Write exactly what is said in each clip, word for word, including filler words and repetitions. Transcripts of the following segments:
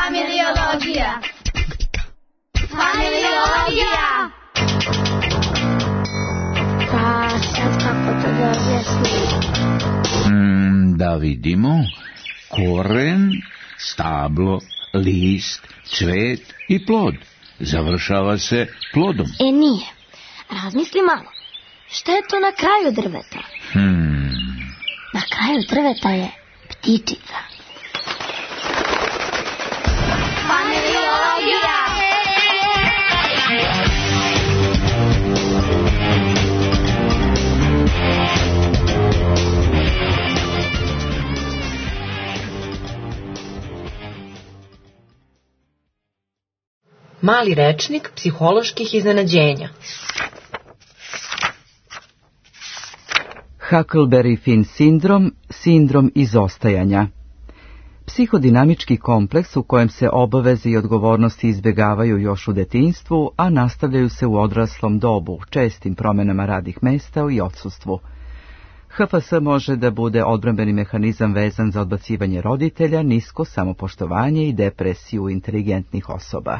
Familiologija. Familiologija. Pa sad kako to da objasnim? Mm, da vidimo. Koren, stablo, list, cvet i plod. Završava se plodom. E nije. Razmisli malo. Šta je to na kraju drveta? Hmm. Na kraju drveta je ptičica. Familiologija. Mali rečnik psiholoških iznenađenja. Huckleberry Finn sindrom, sindrom izostajanja. Psihodinamički kompleks u kojem se obaveze i odgovornosti izbjegavaju još u detinjstvu, a nastavljaju se u odraslom dobu, čestim promjenama radnih mesta i odsustvu. H F S može da bude odbrambeni mehanizam vezan za odbacivanje roditelja, nisko samopoštovanje i depresiju inteligentnih osoba.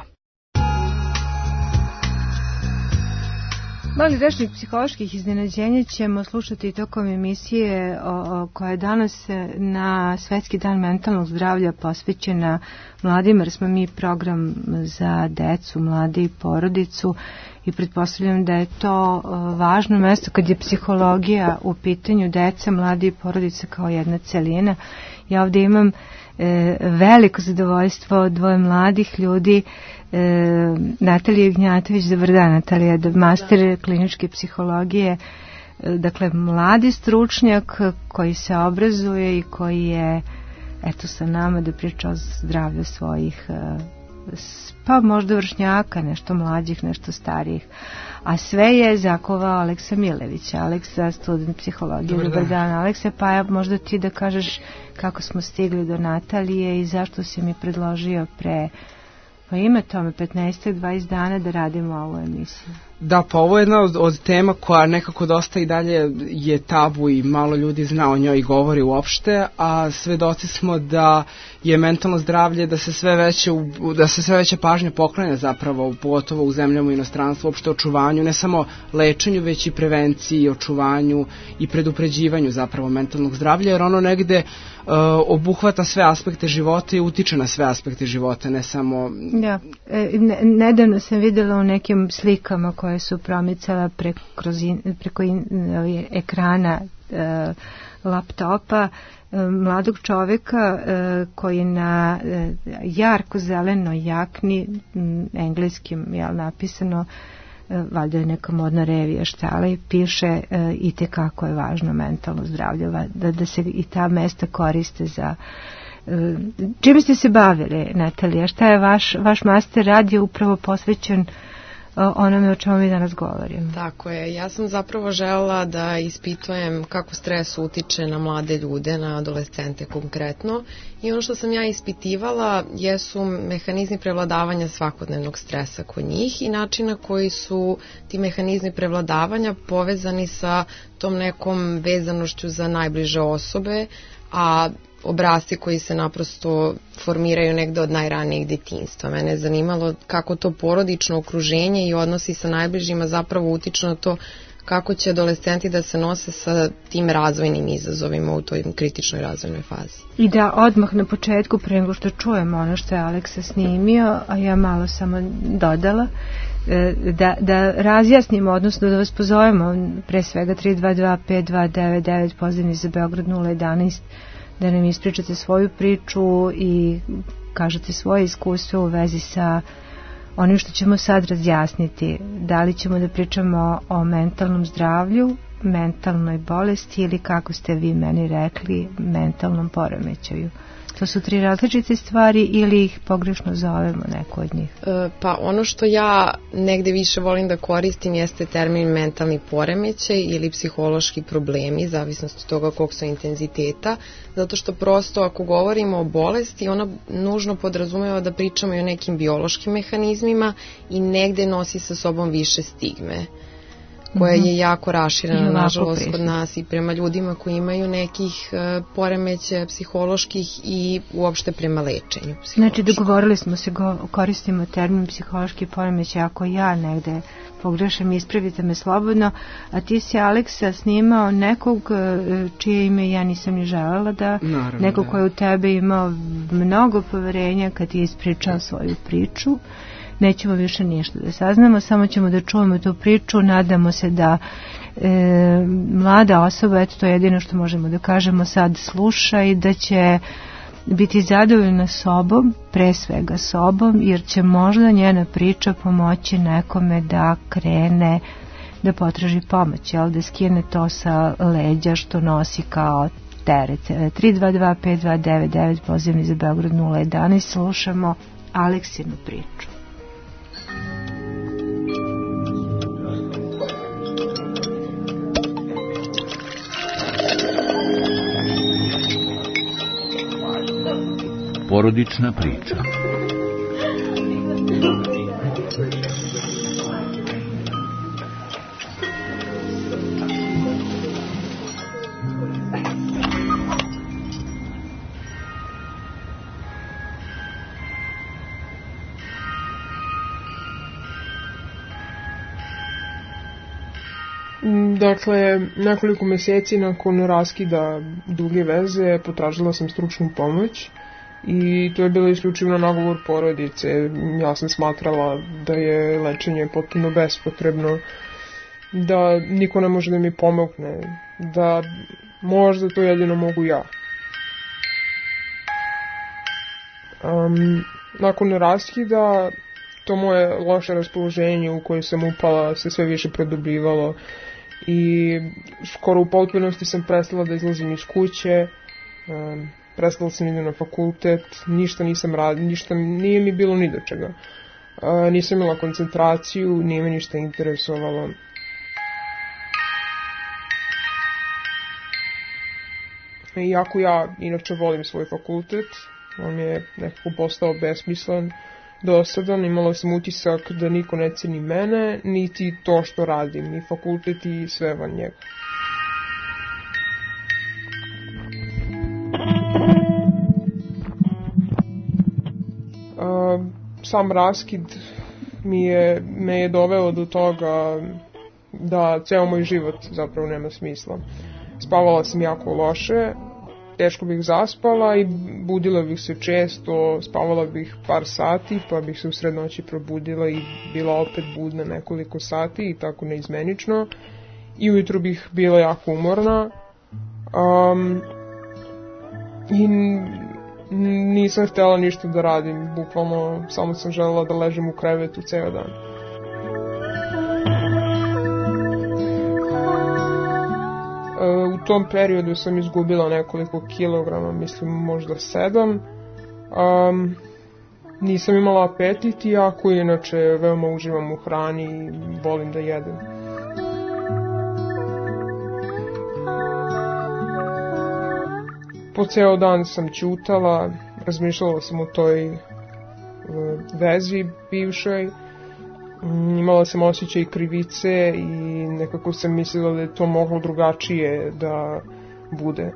Mali rečnik psiholoških iznenađenja ćemo slušati tokom emisije o, o, koja je danas na Svetski dan mentalnog zdravlja posvećena mladima, jer smo mi program za decu, mlade i porodicu i pretpostavljam da je to o, važno mesto kad je psihologija u pitanju deca, mlade i porodice kao jedna celina. Ja ovdje imam e, veliko zadovoljstvo dvoje mladih ljudi, e, Natalija Ignjatović, dobar dan Natalija, master kliničke psihologije, e, dakle mladi stručnjak koji se obrazuje i koji je eto sa nama da priča o zdravlju svojih e, pa možda vršnjaka, nešto mlađih, nešto starijih. A sve je zakovao Aleksa Milević. Aleksa, student psihologije. Dobar, Dobar dan, Aleksa. Pa ja, možda ti da kažeš kako smo stigli do Natalije i zašto si mi predložio pre, pa ima tome petnaest do dvadeset dana da radimo ovu emisiju. Da, pa ovo je jedna od, od tema koja nekako dosta i dalje je tabu i malo ljudi zna o njoj i govori uopšte, a svedoci smo da je mentalno zdravlje, da se sve veće, da se sve veće pažnje poklanja zapravo, pogotovo u zemljama i inostranstvu, uopšte očuvanju, ne samo lečenju, već i prevenciji, očuvanju i predupređivanju zapravo mentalnog zdravlja, jer ono negde uh, obuhvata sve aspekte života i utiče na sve aspekte života, ne samo... Ja, e, ne, nedavno sam videla u nekim slikama koje su promicala preko, preko in, ekrana e, laptopa e, mladog čovjeka e, koji na e, jarko zelenoj jakni, m, engleskim je napisano, e, valjda je neka modna revija štala i piše e, i te kako je važno mentalno zdravlje, da, da se i ta mesta koriste za... E, čime ste se bavili, Natalija? Šta je vaš, vaš master rad je upravo posvećen onome o čemu mi danas govorimo. Tako je, ja sam zapravo želela da ispitujem kako stres utiče na mlade ljude, na adolescente konkretno, i ono što sam ja ispitivala jesu mehanizmi prevladavanja svakodnevnog stresa kod njih i načina koji su ti mehanizmi prevladavanja povezani sa tom nekom vezanošću za najbliže osobe, a obrasci koji se naprosto formiraju negde od najranijeg detinjstva. Mene je zanimalo kako to porodično okruženje i odnosi sa najbližima zapravo utiču na to kako će adolescenti da se nose sa tim razvojnim izazovima u toj kritičnoj razvojnoj fazi. I da odmah na početku, pre nego što čujemo ono što je Aleksa snimio, a ja malo samo dodala, da, da razjasnimo, odnosno da vas pozovemo pre svega tri dva dva pet dva devet devet, pozivni za Beograd nula jedanaest, da nam ispričate svoju priču i kažete svoje iskustvo u vezi sa onim što ćemo sad razjasniti. Da li ćemo da pričamo o mentalnom zdravlju, mentalnoj bolesti ili, kako ste vi meni rekli, mentalnom poremećaju. To su tri različite stvari ili ih pogrešno zovemo neko od njih? E, pa ono što ja negde više volim da koristim jeste termin mentalni poremećaj ili psihološki problemi, zavisnost od toga kog su intenziteta, zato što prosto ako govorimo o bolesti, ona nužno podrazumeva da pričamo i o nekim biološkim mehanizmima i negde nosi sa sobom više stigme. koja Mhm. je jako raširena, I ovako nažalost, kod prisutna. nas i prema ljudima koji imaju nekih e, poremećaja psiholoških i uopšte prema lečenju psiholoških. Znači, dogovorili smo se, go, koristimo termin psihološki poremećaj, ako ja negde pogrešam, ispravite me slobodno, a ti si, Aleksa, snimao nekog e, čije ime ja nisam ni želela da, Naravno, nekog da. koji u tebe imao mnogo poverenja kad je ispričao svoju priču. Nećemo više ništa da saznamo, samo ćemo da čujemo tu priču, nadamo se da e, mlada osoba, eto to je jedino što možemo da kažemo, sad sluša i da će biti zadovoljna sobom, pre svega sobom, jer će možda njena priča pomoći nekome da krene da potraži pomoć, jel, da skine to sa leđa što nosi kao teret. tri dva dva pet dva devet devet, pozivni za Beograd nula jedanaest, slušamo Aleksinu priču. Porodična priča. Dakle, nekoliko meseci nakon raskida duge veze potražila sam stručnu pomoć i to je bilo isključivo na nagovor porodice. Ja sam smatrala da je lečenje potpuno bespotrebno, da niko ne može da mi pomogne, da možda to jedino mogu ja. Um, nakon raskida to moje loše raspoloženje u koje sam upala se sve više produbljivalo i skoro u potpunosti sam prestala da izlazim iz kuće, um, prestala sam idu na fakultet, ništa nisam radila, ništa nije mi bilo ni do čega. Uh, nisam imala koncentraciju, nije me ništa interesovalo. Iako ja inače volim svoj fakultet, on je nekako postao besmislen, dosadan, imala sam utisak da niko ne ceni mene, niti to što radim, ni fakultet i sve van njega. Uh, sam raskid mi je, me je doveo do toga da ceo moj život zapravo nema smisla. Spavala sam jako loše, teško bih zaspala i budila bih se često, spavala bih par sati, pa bih se u sred noći probudila i bila opet budna nekoliko sati i tako neizmenično. I ujutro bih bila jako umorna. Um, I nisam htjela ništa da radim, bukvalno samo sam želela da ležem u krevetu ceo dan. U tom periodu sam izgubila nekoliko kilograma, mislim možda sedam. Um, nisam imala apetit, iako inače veoma uživam u hrani i volim da jedem. Po ceo dan sam ćutala, razmišljala sam o toj uh, vezi bivšoj. Imala sam osjećaj krivice i nekako sam mislila da je to moglo drugačije da bude.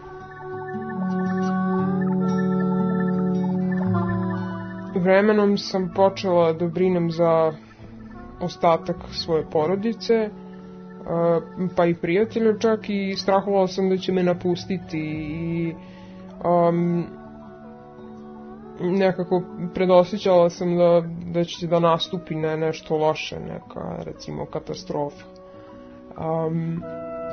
Vremenom sam počela da brinem za ostatak svoje porodice, pa i prijatelja čak, i strahovala sam da će me napustiti i um, nekako predosjećala sam da, da će da nastupi ne, nešto loše, neka recimo katastrofa. Um,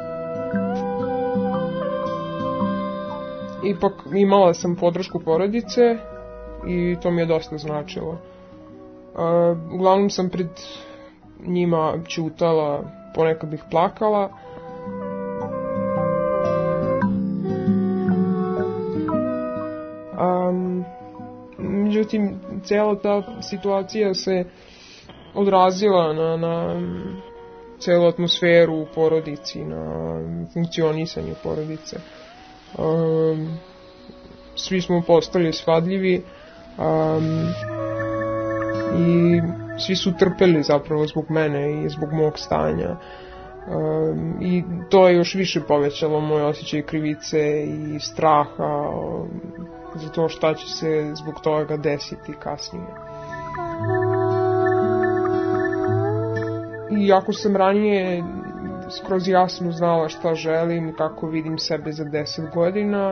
ipak imala sam podršku porodice i to mi je dosta značilo. Uh, uglavnom sam pred njima ćutala, ponekad bih plakala. Um, međutim, cijela ta situacija se odrazila na, na celu atmosferu u porodici, na funkcionisanje porodice. Um, svi smo postali svadljivi um, i svi su trpeli zapravo zbog mene i zbog mog stanja. Um, I to je još više povećalo moje osjećaje krivice i straha um, za to šta će se zbog toga desiti kasnije. Iako sam ranije skroz jasno znala šta želim i kako vidim sebe za deset godina,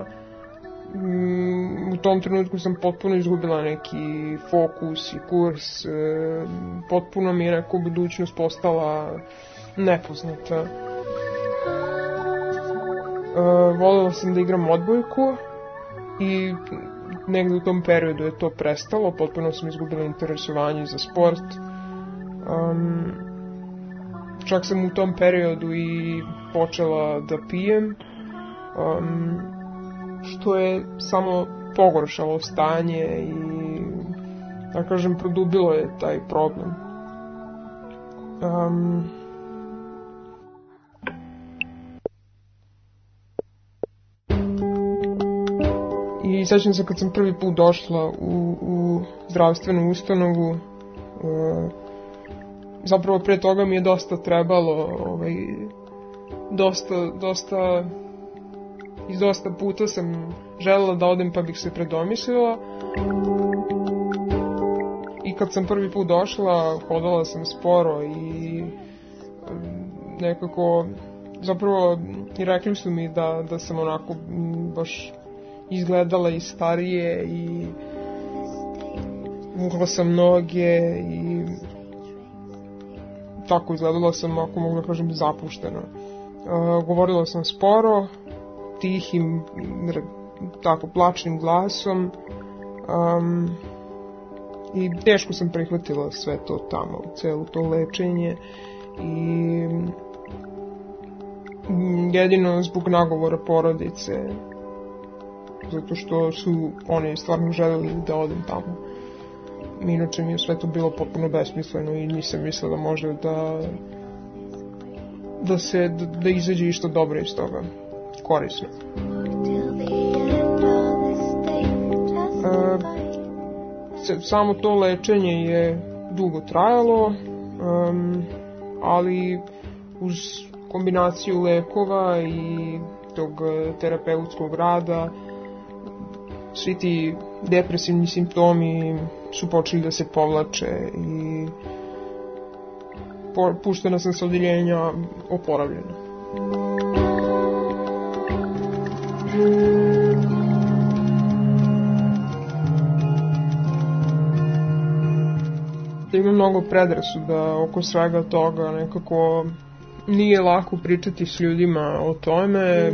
u tom trenutku sam potpuno izgubila neki fokus i kurs, potpuno mi je neka budućnost postala nepoznata. Volela sam da igram odbojku i negde u tom periodu je to prestalo, potpuno sam izgubila interesovanje za sport. Um, čak sam u tom periodu i počela da pijem, um, što je samo pogoršalo stanje i, da kažem, produbilo je taj problem. Um, I sećam se kad sam prvi put došla u, u zdravstvenu ustanovu, uh, zapravo pre toga mi je dosta trebalo, ovaj, dosta, dosta, iz dosta puta sam želela da odem pa bih se predomislila. I kad sam prvi put došla, hodala sam sporo i nekako, zapravo i rekli su mi da, da sam onako baš izgledala i starije i vukla sam noge i tako izgledala sam, ako mogu da kažem, zapušteno. Uh, govorila sam sporo, tihim, tako plačnim glasom, um, i teško sam prihvatila sve to tamo, celo to lečenje i jedino zbog nagovora porodice, zato što su oni stvarno želeli da odem tamo. Inače mi je sve to bilo potpuno besmisleno i nisam mislila da može da da se da, da izađe išto dobro iz toga, korisno. E, samo to lečenje je dugo trajalo, um, ali uz kombinaciju lekova i tog terapeutskog rada svi ti depresivni simptomi su počeli da se povlače i puštena sam sa odeljenja oporavljena. Ima mnogo predrasuda oko svega toga, nekako nije lako pričati s ljudima o tome.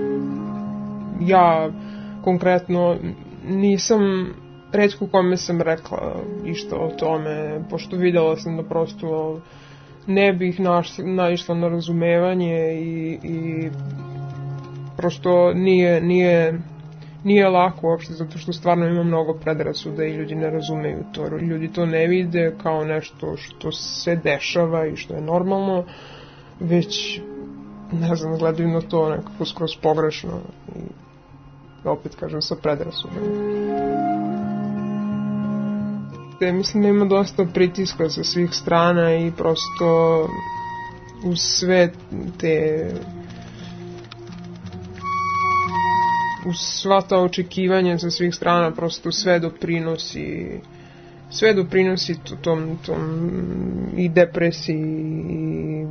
Ja konkretno nisam, retko kome sam rekla išta o tome, pošto videla sam da prosto ne bih naš, naišla na razumevanje i, i prosto nije, nije, nije lako uopšte, zato što stvarno ima mnogo predrasuda i ljudi ne razumeju to. Ljudi to ne vide kao nešto što se dešava i što je normalno, već, ne znam, gledaju na to nekako skroz pogrešno i opet kažem sa predrasudama. Te, mislim da ima dosta pritiska sa svih strana i prosto uz sve te uz sva ta očekivanja sa svih strana prosto sve doprinosi sve doprinosi tom, tom i depresiji i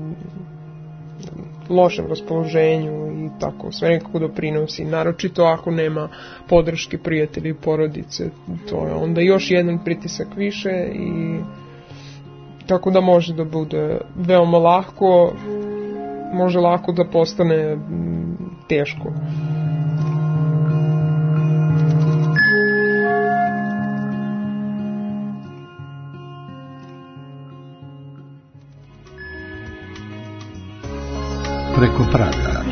lošem raspoloženju i tako, sve nekako doprinosi, naročito ako nema podrške prijatelja i porodice, to je onda još jedan pritisak više i tako da može da bude veoma lako, može lako da postane teško. Preko praga.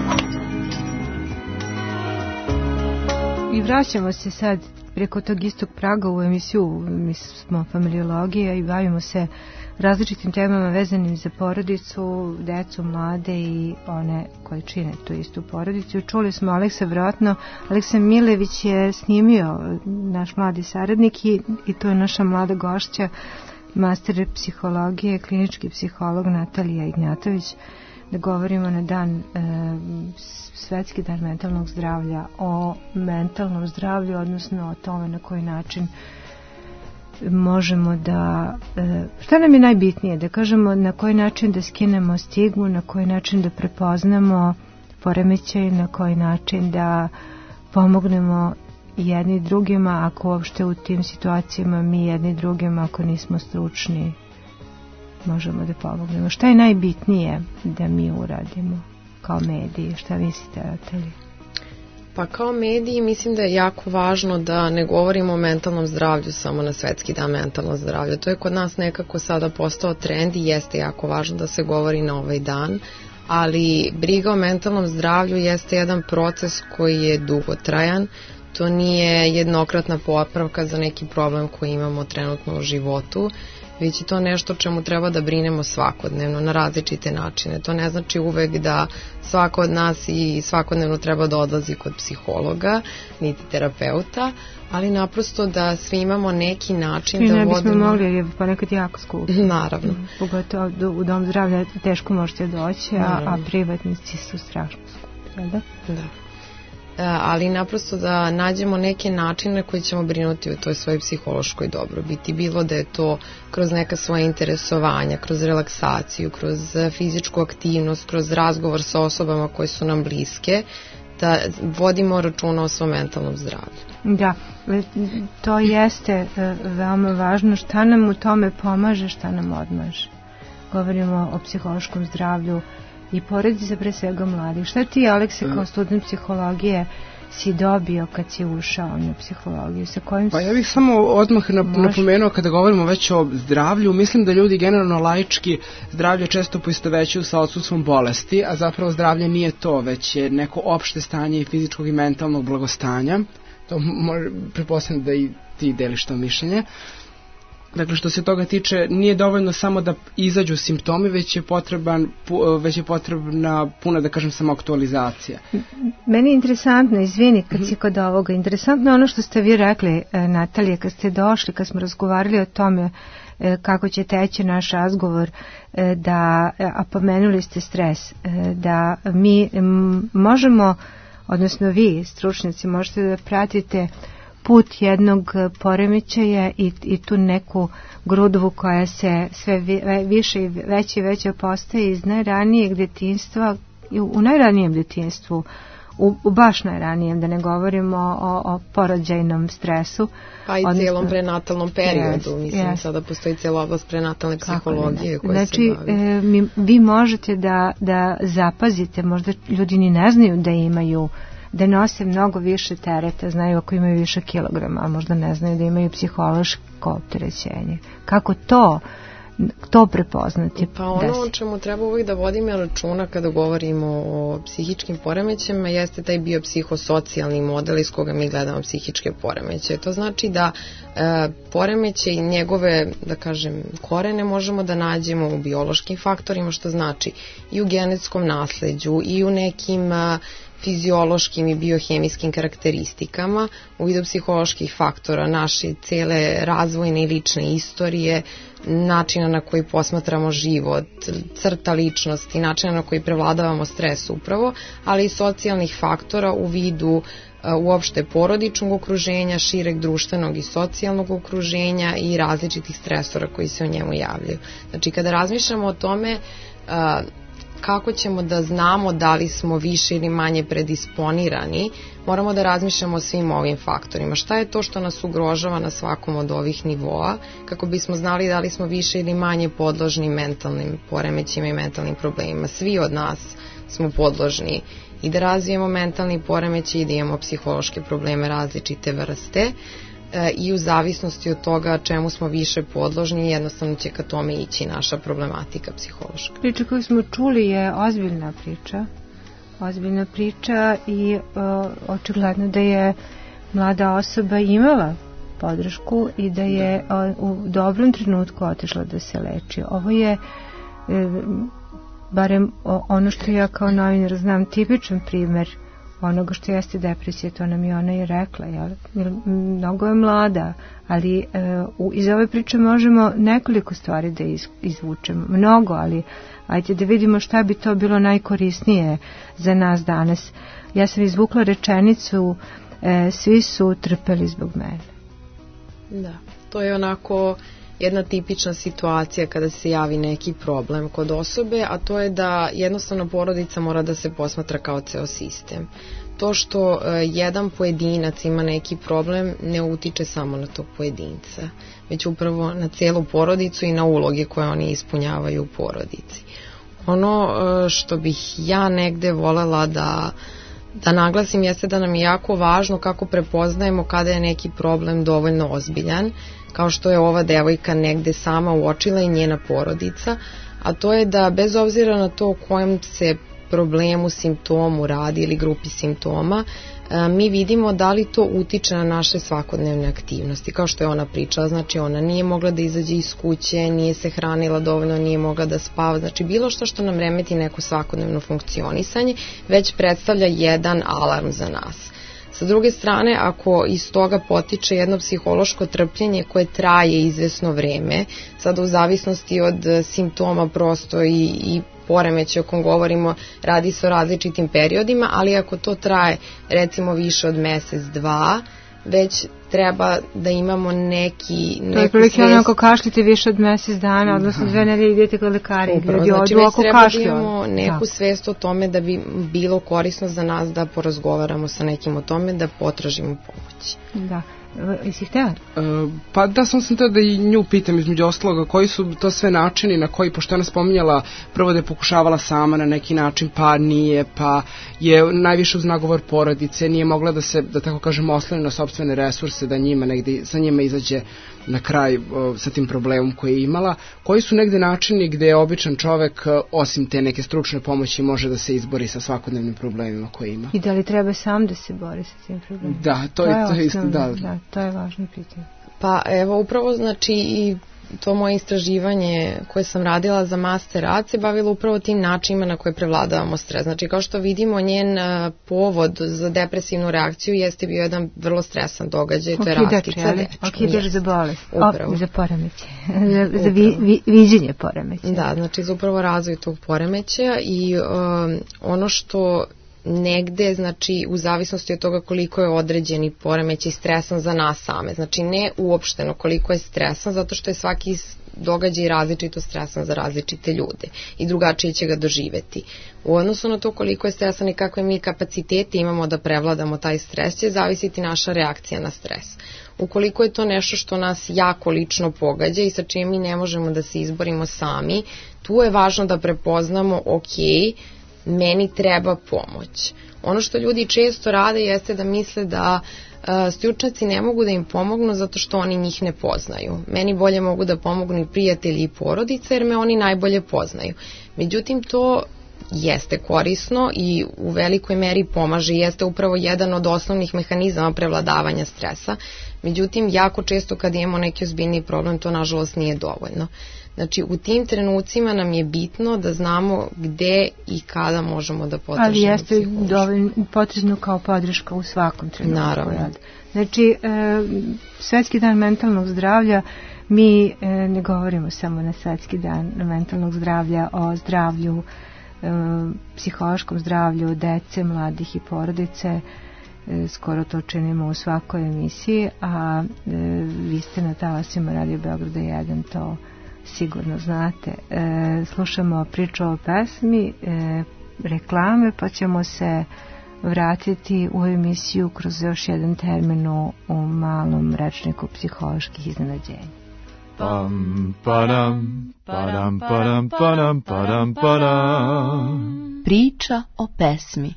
I vraćamo se sad preko tog istog praga u emisiju, mi smo familiologija i bavimo se različitim temama vezanim za porodicu, decu, mlade i one koji čine tu istu porodicu. Čuli smo Aleksa Vratno. Aleksa Milević je snimio naš mladi saradnik i, i to je naša mlada gošća, master psihologije, klinički psiholog Natalija Ignjatović. da govorimo na dan, e, Svetski dan mentalnog zdravlja, o mentalnom zdravlju, odnosno o tome na koji način možemo da, e, šta nam je najbitnije, da kažemo na koji način da skinemo stigmu, na koji način da prepoznamo poremećaj, na koji način da pomognemo jedni drugima, ako uopšte u tim situacijama mi jedni drugima, ako nismo stručni, možemo da pomognemo. Šta je najbitnije da mi uradimo kao mediji? Šta mislite, Natalija? Pa kao mediji mislim da je jako važno da ne govorimo o mentalnom zdravlju samo na Svetski dan mentalnog zdravlja. To je kod nas nekako sada postao trend i jeste jako važno da se govori na ovaj dan, ali briga o mentalnom zdravlju jeste jedan proces koji je dugotrajan. To nije jednokratna popravka za neki problem koji imamo trenutno u životu, već je to nešto čemu treba da brinemo svakodnevno na različite načine. To ne znači uvek da svako od nas i svakodnevno treba da odlazi kod psihologa, niti terapeuta, ali naprosto da svi imamo neki način svi da ne vodimo... bismo mogli, jer je ponekad jako skupo. Naravno. Pogotovo u dom zdravlja teško možete doći, a, a privatnici su strašno skupi. Da? Da. Ali naprosto da nađemo neke načine koji ćemo brinuti o toj svojoj psihološkoj dobrobiti, bilo da je to kroz neka svoja interesovanja, kroz relaksaciju, kroz fizičku aktivnost, kroz razgovor sa osobama koje su nam bliske, da vodimo računa o svom mentalnom zdravlju. Da, to jeste veoma važno. Šta nam u tome pomaže, šta nam odmaže. Govorimo o psihološkom zdravlju i porodice pre svega mladih. Šta ti, Alekse, kao student psihologije si dobio kad si ušao na psihologiju? Sa kojim pa ja bih samo odmah napomenuo kada govorimo već o zdravlju, mislim da ljudi generalno laički zdravlje često poistovećuju sa odsustvom bolesti, a zapravo zdravlje nije to, već je neko opšte stanje i fizičkog i mentalnog blagostanja. To može, pretpostavljam da i ti deliš to mišljenje. Dakle, što se toga tiče, nije dovoljno samo da izađu simptomi, već je, potreban, već je potrebna puna, da kažem, samo aktualizacija. Meni je interesantno, izvini kad si kod ovoga, interesantno ono što ste vi rekli, Natalija, kad ste došli, kad smo razgovarali o tome kako će teći naš razgovor, da, a pomenuli ste stres, da mi možemo, odnosno vi, stručnjaci, možete da pratite put jednog poremećaja i, i tu neku grudovu koja se sve više i veće i veće postaje iz najranijeg djetinjstva, u najranijem djetinjstvu, u, u baš najranijem, da ne govorimo o, o porođajnom stresu. Pa i odnosno, cijelom prenatalnom periodu, yes, mislim, yes. Sada postoji cijela oblast prenatalne psihologije koja znači, se bavi. E, mi, vi možete da, da zapazite, možda ljudi ni ne znaju da imaju, da nose mnogo više tereta, znaju ako imaju više kilograma, a možda ne znaju da imaju psihološko opterećenje. Kako to, to prepoznati? Pa ono o čemu treba uvijek da vodimo računa kada govorimo o psihičkim poremećajima jeste taj biopsihosocijalni model iz koga mi gledamo psihičke poremećaje. To znači da e, poremećaj i njegove, da kažem, korene možemo da nađemo u biološkim faktorima, što znači i u genetskom nasleđu i u nekim a, fiziološkim i biohemijskim karakteristikama, u vidu psiholoških faktora, naše cele razvojne i lične istorije, načina na koji posmatramo život, crta ličnosti, načina na koji prevladavamo stres upravo, ali i socijalnih faktora u vidu uopšte porodičnog okruženja, šireg društvenog i socijalnog okruženja i različitih stresora koji se u njemu javljaju. Znači, kada razmišljamo o tome kako ćemo da znamo da li smo više ili manje predisponirani, moramo da razmišljamo o svim ovim faktorima. Šta je to što nas ugrožava na svakom od ovih nivoa, kako bismo znali da li smo više ili manje podložni mentalnim poremećima i mentalnim problemima. Svi od nas smo podložni i da razvijemo mentalni poremećaj i da imamo psihološke probleme različite vrste, i u zavisnosti od toga čemu smo više podložni, jednostavno će ka tome ići naša problematika psihološka. Priča koju smo čuli je ozbiljna priča, ozbiljna priča i o, očigledno da je mlada osoba imala podršku i da je o, u dobrom trenutku otišla da se leči. Ovo je, e, barem o, ono što ja kao novinar znam, tipičan primer onoga što jeste depresija, to nam je ona i rekla, jel? Mnogo je mlada, ali e, u, iz ove priče možemo nekoliko stvari da iz, izvučemo, mnogo, ali ajde da vidimo šta bi to bilo najkorisnije za nas danas. Ja sam izvukla rečenicu, e, svi su trpeli zbog mene. Da, to je onako jedna tipična situacija kada se javi neki problem kod osobe, a to je da jednostavno porodica mora da se posmatra kao ceo sistem. To što e, jedan pojedinac ima neki problem ne utiče samo na tog pojedinca, već upravo na celu porodicu i na uloge koje oni ispunjavaju u porodici. Ono e, što bih ja negde volela da da naglasim jeste da nam je jako važno kako prepoznajemo kada je neki problem dovoljno ozbiljan, kao što je ova devojka negde sama uočila i njena porodica, a to je da bez obzira na to o kojem se problemu, simptomu radi ili grupi simptoma, mi vidimo da li to utiče na naše svakodnevne aktivnosti, kao što je ona pričala, znači ona nije mogla da izađe iz kuće, nije se hranila dovoljno, nije mogla da spava, znači bilo što što nam remeti neko svakodnevno funkcionisanje, već predstavlja jedan alarm za nas. Sa druge strane, ako iz toga potiče jedno psihološko trpljenje koje traje izvesno vreme, sada u zavisnosti od simptoma prosto i, i poremeće o kom govorimo, radi se o različitim periodima, ali ako to traje recimo više od mesec, dva, već treba da imamo neki... To je prilike ono ako kašljite više od mesec dana, odnosno dve nedelje idete kod lekara i ljudi znači odu ako treba kašlju. Da imamo neku da. svest o tome da bi bilo korisno za nas da porazgovaramo sa nekim o tome, da potražimo pomoć. Da. Jesi htjela? Uh, pa da, sam sam to da i nju pitam između ostaloga koji su to sve načini na koji, pošto ona spominjala prvo da je pokušavala sama na neki način, pa nije, pa je najviše uz nagovor porodice, nije mogla da se, da tako kažem, osloni na sopstvene resurse, da njima negde, sa njima izađe na kraj uh, sa tim problemom koji je imala. Koji su negde načini gde je običan čovek, uh, osim te neke stručne pomoći, može da se izbori sa svakodnevnim problemima koje ima? I da li treba sam da se bori sa tim problemima? Da, to, to je, to je isto, da. da. To je važno pitanje. Pa evo upravo znači i to moje istraživanje koje sam radila za master rad se bavilo upravo tim načinima na koje prevladavamo stres. Znači kao što vidimo njen povod za depresivnu reakciju jeste bio jedan vrlo stresan događaj, to je raskica dečka. Okidaš za bolest, o, za poremeće, za, za vi, vi, viđenje poremeća. Da, znači za upravo razvoj tog poremeća i um, ono što negde, znači u zavisnosti od toga koliko je određeni poremećaj stresan za nas same, znači ne uopšteno koliko je stresan, zato što je svaki događaj različito stresan za različite ljude i drugačije će ga doživeti. U odnosu na to koliko je stresan i kakve mi kapacitete imamo da prevladamo taj stres, će zavisiti naša reakcija na stres. Ukoliko je to nešto što nas jako lično pogađa i sa čim mi ne možemo da se izborimo sami, tu je važno da prepoznamo, ok, meni treba pomoć. Ono što ljudi često rade jeste da misle da uh, stručnjaci ne mogu da im pomognu zato što oni njih ne poznaju. Meni bolje mogu da pomognu i prijatelji i porodice jer me oni najbolje poznaju. Međutim, to jeste korisno i u velikoj meri pomaže, jeste upravo jedan od osnovnih mehanizama prevladavanja stresa. Međutim, jako često kad imamo neki ozbiljni problem, to nažalost nije dovoljno. Znači, u tim trenucima nam je bitno da znamo gde i kada možemo da potražimo psihološku. Ali jeste psihološku. dovoljno potrebno kao podrška u svakom trenutku. Naravno. Znači, e, Svetski dan mentalnog zdravlja, mi e, ne govorimo samo na Svetski dan mentalnog zdravlja o zdravlju, e, psihološkom zdravlju dece, mladih i porodice. E, skoro to činimo u svakoj emisiji, a e, vi ste na talasima Radio Beograda jedan, to sigurno znate. E, slušamo priču o pesmi, e, reklame, pa ćemo se vratiti u emisiju kroz još jedan termin u malom rečniku psiholoških iznenađenja. Pam, padam, padam, padam, padam, padam, padam. Priča o pesmi.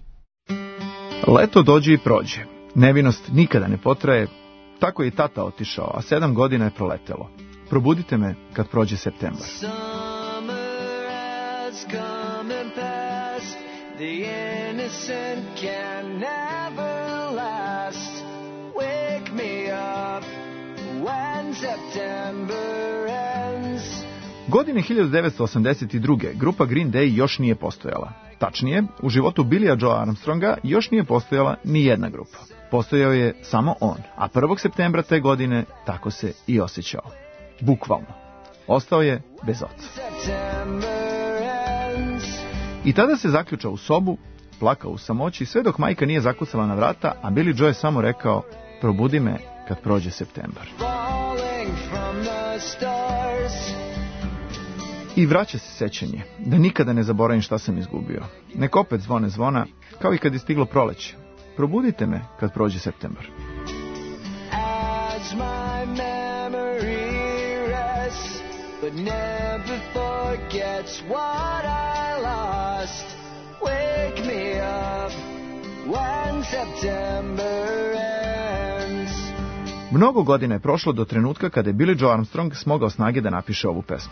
Leto dođe i prođe. Nevinost nikada ne potraje. Tako je i tata otišao, a sedam godina je proletelo. Probudite me kad prođe septembar. Summer has come and passed. The innocent can never last. Wake me up when September ends. Godine hiljadu devetsto osamdeset druge. grupa Green Day još nije postojala. Tačnije, u životu Billya Joe Armstronga još nije postojala ni jedna grupa. Postojao je samo on, a prvog septembra te godine tako se i osjećao. Bukvalno. Ostao je bez oca. I tada se zaključao u sobu, plakao u samoći, sve dok majka nije zakucala na vrata, a Billy Joe je samo rekao: probudi me kad prođe septembar. I vraća se sećanje, da nikada ne zaboravim šta sam izgubio. Nek opet zvone zvona, kao i kad je stiglo proleće. Probudite me kad prođe septembar. But never forgets what I lost. Wake me up when September ends. Mnogo godina je prošlo do trenutka kada je Billy Joe Armstrong smogao snage da napiše ovu pesmu.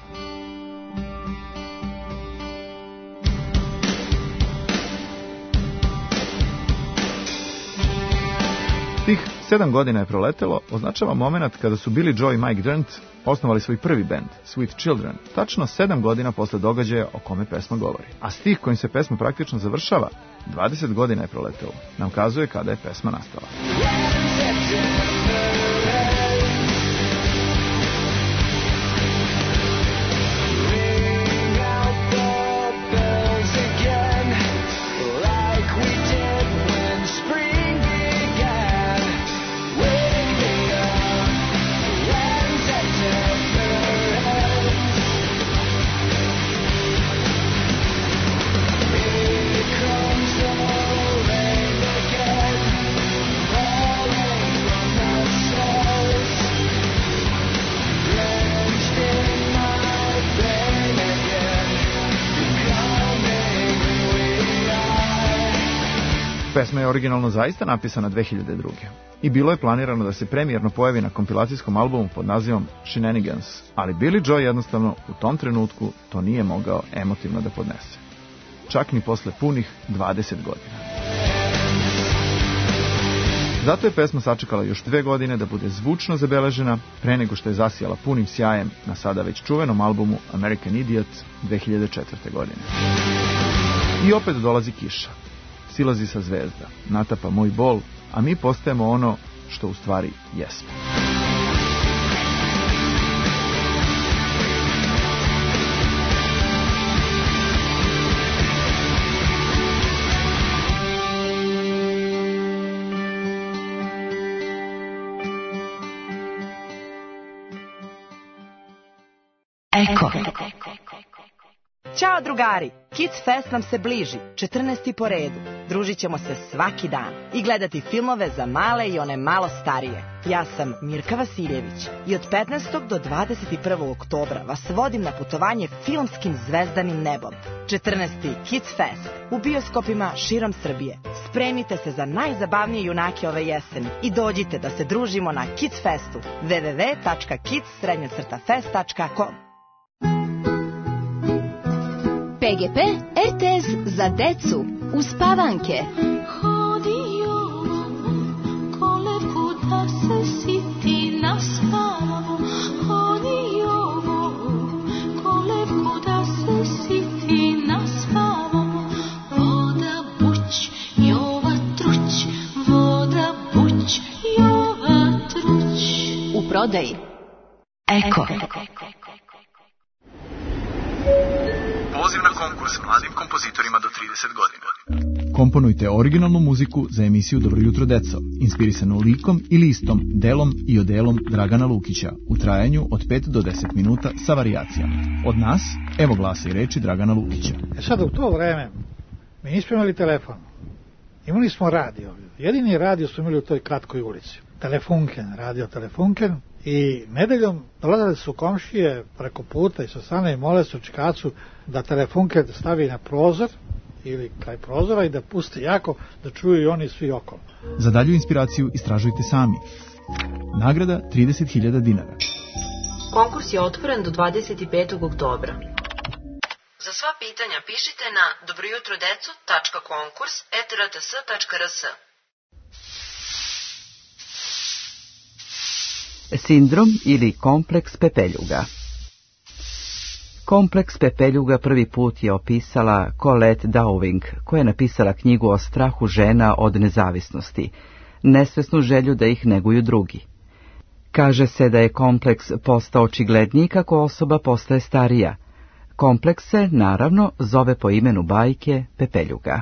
Tih sedam godina je proletelo, označava moment kada su Billy Joe i Mike Dirnt osnovali svoj prvi bend, Sweet Children, tačno sedam godina posle događaja o kome pesma govori. A stih kojim se pesma praktično završava, dvadeset godina je proletelo, nam kazuje kada je pesma nastala. Pesma je originalno zaista napisana dve hiljade druge. i bilo je planirano da se premijerno pojavi na kompilacijskom albumu pod nazivom Shenanigans, ali Billy Joe jednostavno u tom trenutku to nije mogao emotivno da podnese. Čak ni posle punih dvadeset godina. Zato je pesma sačekala još dve godine da bude zvučno zabeležena pre nego što je zasijala punim sjajem na sada već čuvenom albumu American Idiot dve hiljade četvrte. godine. I opet dolazi kiša. Silazi sa zvezda, natapa moj bol, a mi postajemo ono što u stvari jesmo. Eko. Ćao drugari, Kids Fest nam se bliži, četrnaesti po redu. Družit ćemo se svaki dan i gledati filmove za male i one malo starije. Ja sam Mirka Vasiljević i od petnaestog do dvadeset prvog oktobra vas vodim na putovanje filmskim zvezdanim nebom. četrnaesti Kids Fest u bioskopima širom Srbije. Spremite se za najzabavnije junake ove jeseni i dođite da se družimo na Kids Festu w w w tačka kids fest tačka com. P G P R T S za decu uspavanke. Hodio kolevku da se siti na spavu. Hodio kolevku da se siti na spavu. Voda buć, jova truć. Voda buć, jova truć. U prodaji Eko. Poziv na konkurs mladim kompozitorima do trideset godina. Komponujte originalnu muziku za emisiju Dobro jutro deco, inspirisanu likom i listom, delom i odelom Dragana Lukića, u trajanju od pet do deset minuta sa varijacijama. Od nas, evo glasa i reči Dragana Lukića. E sada u to vreme mi nismo imali telefon, imali smo radio. Jedini radio smo imali u toj kratkoj ulici. Telefunken, radio Telefunken. I nedeljom dolazili su komšije preko puta i sa strane i mole su čikacu da Telefunken stavi na prozor ili kraj prozora i da pusti jako da čuju i oni svi okolo. Za dalju inspiraciju istražujte sami. Nagrada trideset hiljada dinara. Konkurs je otvoren do dvadeset petog oktobra. Za sva pitanja pišite na dobrojutrodeco tačka konkurs at r t s tačka r s. Sindrom ili kompleks pepeljuga. Kompleks pepeljuga prvi put je opisala Colette Dowling, koja je napisala knjigu o strahu žena od nezavisnosti, nesvesnu želju da ih neguju drugi. Kaže se da je kompleks postao očigledniji kako osoba postaje starija. Kompleks se, naravno, zove po imenu bajke Pepeljuga.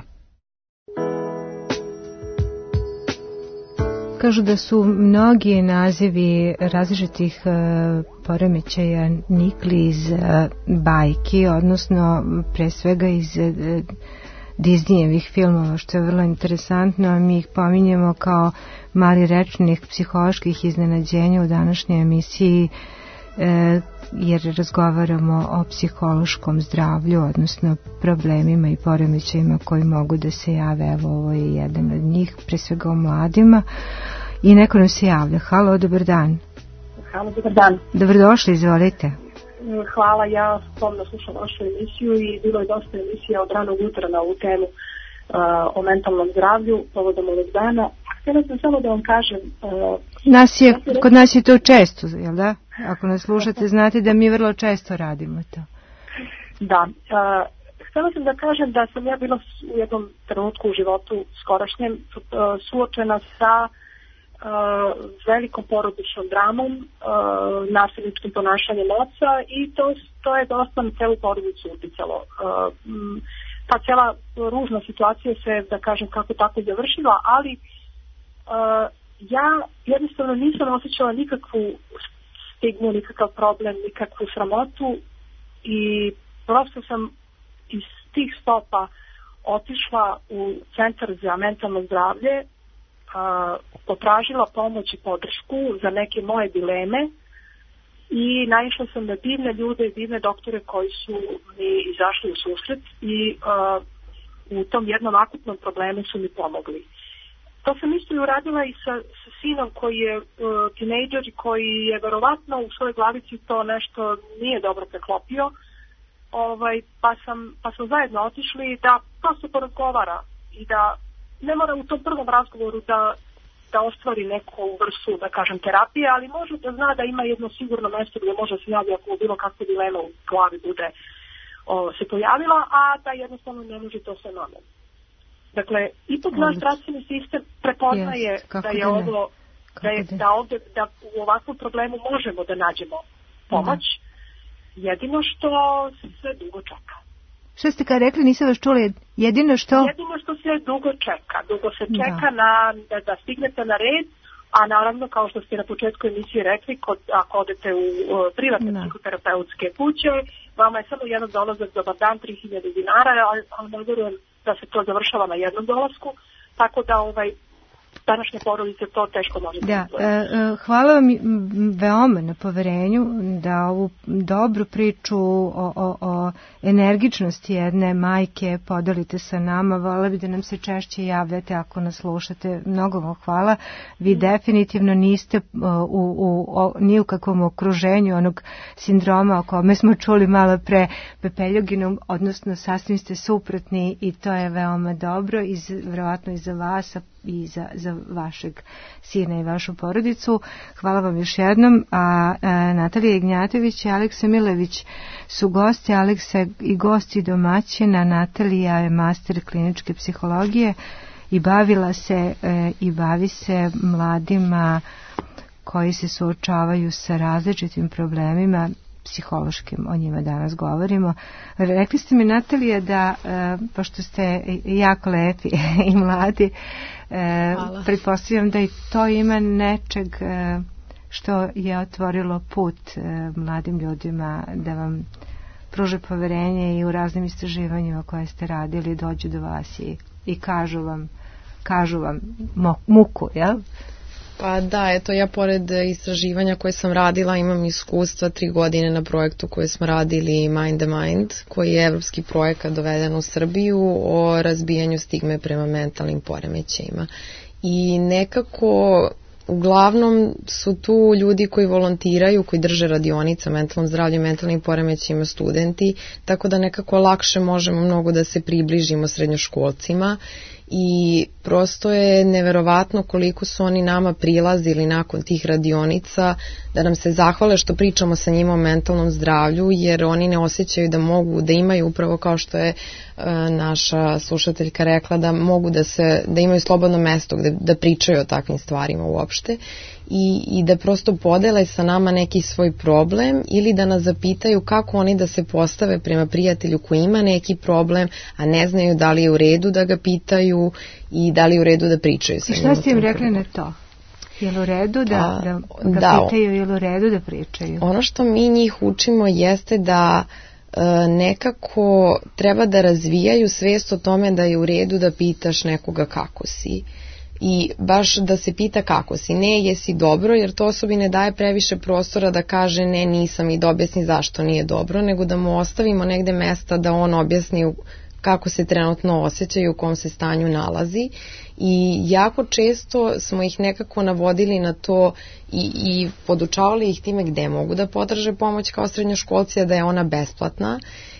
Kažu da su mnogi nazivi različitih e, poremećaja nikli iz e, bajki, odnosno pre svega iz e, Disneyevih filmova, što je vrlo interesantno, a mi ih pominjemo kao mali rečnik psiholoških iznenađenja u današnjoj emisiji, e, jer razgovaramo o psihološkom zdravlju, odnosno problemima i poremećajima koji mogu da se jave. Evo, ovo je jedan od njih, pre svega o mladima. I neko nam se javlja. Halo, dobar dan. Halo, dobar dan. Dobrodošli, izvolite. Hvala, ja pomno slušam vašu emisiju i bilo je dosta emisija od ranog jutra na ovu temu uh, o mentalnom zdravlju povodom ovog dana. Htjela sam samo da vam kažem... Uh, nas je, kod nas je to često, jel da? Ako nas slušate, znate da mi vrlo često radimo to. Da. Uh, htjela sam da kažem da sam ja bila u jednom trenutku u životu skorašnjem uh, suočena sa uh, velikom porodičnom dramom, uh, nasilničkim ponašanjem oca i to, to je dosta na celu porodicu uticalo. Uh, ta cijela ružna situacija se, da kažem, kako tako završila, ali uh, ja jednostavno nisam osjećala nikakvu stigmu, nikakav problem, nikakvu sramotu i prosto sam iz tih stopa otišla u centar za mentalno zdravlje, uh, potražila pomoć i podršku za neke moje dileme i naišla sam na divne ljude i divne doktore koji su mi izašli u susret i uh, u tom jednom akutnom problemu su mi pomogli. To sam isto i uradila i sa, sa sinom koji je uh, tinejdžer i koji je verovatno u svojoj glavici to nešto nije dobro preklopio, ovaj, pa, sam, pa sam zajedno otišli da prosto porazgovara i da ne mora u tom prvom razgovoru da, da ostvari neku vrstu, da kažem, terapije, ali može da zna da ima jedno sigurno mesto gdje može se javiti ako bilo kakva dilema u glavi bude o, se pojavila, a da jednostavno ne može to sve normalno. Dakle, ipak naš zdravstveni sistem prepoznaje yes, da je ovo, da, je, da ovdje, da u ovakvom problemu možemo da nađemo pomoć, da. Jedino što se dugo čeka. Što ste kad rekli, nisam vas čuli, jedino što? Jedino što se dugo čeka, dugo se čeka da. Na, da, da stignete na red, a naravno, kao što ste na početku emisije rekli, kod, ako odete u uh, privatne da. Psihoterapeutske kuće, vama je samo jedan dolazak za dan tri hiljade dinara, ali, ali ne vjerujem da se to završava na jednom dolasku, tako da ovaj današnje porodice to teško može da. Da, e, hvala vam veoma na poverenju da ovu dobru priču o, o, o energičnosti jedne majke podelite sa nama. Volela bi da nam se češće javljate ako nas slušate. Mnogo vam hvala. Vi definitivno niste u, u, u, ni u kakvom okruženju onog sindroma o kome smo čuli malo pre Pepeljuginom, odnosno sasvim ste suprotni i to je veoma dobro i vjerovatno i za vas, i za, za vašeg sina i vašu porodicu. Hvala vam još jednom. A, a Natalija Ignjatović i Aleksa Milević su gosti. Aleksa i gosti domaćina. Natalija je master kliničke psihologije i bavila se e, i bavi se mladima koji se suočavaju sa različitim problemima psihološkim, o njima danas govorimo. Rekli ste mi, Natalija, da e, pošto ste jako lepi i mladi, e, pretpostavljam da i to ima nečeg e, što je otvorilo put e, mladim ljudima da vam pruže poverenje i u raznim istraživanjima koje ste radili dođu do vas i, i kažu vam kažu vam mo, muku, jel? Pa da, eto ja pored istraživanja koje sam radila imam iskustva tri godine na projektu koje smo radili Mind the Mind, koji je evropski projekat doveden u Srbiju o razbijanju stigme prema mentalnim poremećajima. I nekako uglavnom su tu ljudi koji volontiraju, koji drže radionice o mentalnom zdravlju i mentalnim poremećajima, studenti, tako da nekako lakše možemo mnogo da se približimo srednjoškolcima i prosto je neverovatno koliko su oni nama prilazili nakon tih radionica da nam se zahvale što pričamo sa njima o mentalnom zdravlju, jer oni ne osjećaju da mogu, da imaju upravo kao što je e, naša slušateljka rekla, da mogu da se, da imaju slobodno mesto gde, da pričaju o takvim stvarima uopšte i, i da prosto podele sa nama neki svoj problem ili da nas zapitaju kako oni da se postave prema prijatelju koji ima neki problem, a ne znaju da li je u redu da ga pitaju i da li je u redu da pričaju sa njim. I šta ste im rekli na to? Je li u redu da, da, da, da pitaju, je li u redu da pričaju? Ono što mi njih učimo jeste da e, nekako treba da razvijaju svest o tome da je u redu da pitaš nekoga kako si. I baš da se pita kako si, ne jesi dobro, jer to osobi ne daje previše prostora da kaže ne nisam i da objasni zašto nije dobro, nego da mu ostavimo negde mesta da on objasni kako se trenutno osjeća i u kom se stanju nalazi. I jako često smo ih nekako navodili na to i, i podučavali ih time gde mogu da potraže pomoć kao srednjoškolci, a da je ona besplatna.